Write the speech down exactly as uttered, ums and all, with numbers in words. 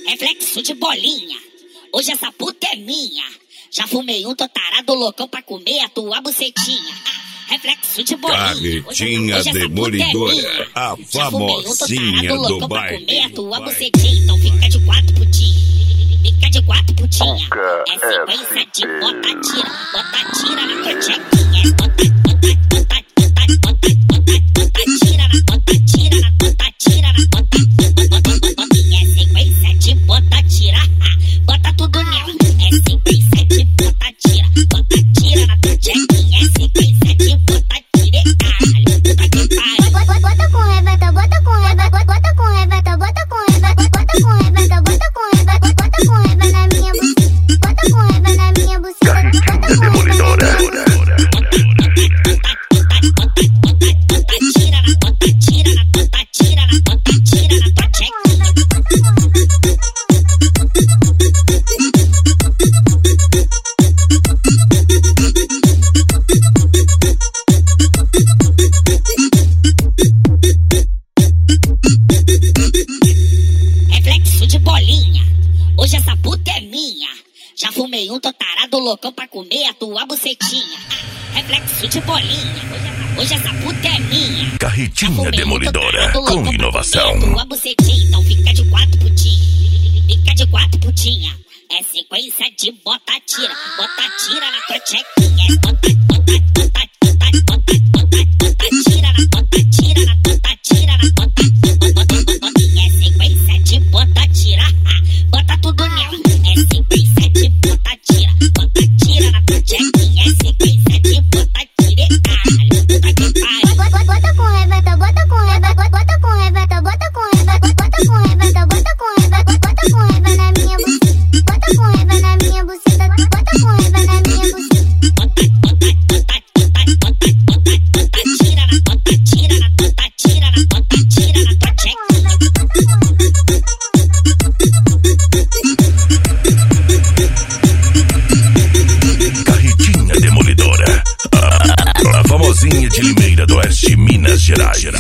Reflexo de bolinha, hoje essa puta é minha. Já fumei um, tô tarado loucão pra comer a tua bucetinha. Reflexo de bolinha, Carretinha hoje, hoje Demolidora, é a famosinha um, do baile. Comer a tua bucetinha, então fica de quatro putinha, fica de quatro putinha. É sequência de bota tira, bota tira na tua chequinha. Bota, bota, bota, bota, bota, bota, bota tira na, bota tira na, bota tira na, bota, bota, bota, bota. É sequência de bota tira, bota tudo nela. É sequência de bota tira, bota tira na tua chequinha. É sequência de bota tira, caralho, puta que pariu. Bota com reveta, bota com reveta, bota com reveta, bota com reveta, bota com reveta, bota com reveta, bota com reveta na minha buceta, bota com reveta na minha buceta. Carretinha Demolidora. Reflexo de bolinha, hoje essa puta é minha. Já fumei um, tô tarado loucão pra comer a tua bucetinha. Reflexo de bolinha, hoje essa puta é minha. Carretinha Demolidora, com inovação. Tua bucetinha, então fica de quatro putinha, fica de quatro putinha. É sequência de bota tira, bota tira na tua chequinha. Bota, bota, bota, bota, bota, bota, bota tira na, bota tira na, bota tira na, bota, bota, bota, bota. É sequência de bota tira, bota tudo nela. É sequência de bota tira, bota tira na tua chequinha. É sequência de bota tira, caralho, puta que pariu. Bota com reveta, bota com reveta, bota com reveta, bota com reveta, bota com reveta, bota com reveta, bota com reveta na minha buceta. Bota com reveta na minha buceta, bota com reveta na minha buceta. Bota, bota, bota, bota, bota, bota, bota tira na, bota tira na, bota tira na, bota tira na tua chequinha. Carretinha Demolidora, a, a famosinha de Limeira do Oeste, Minas Gerais.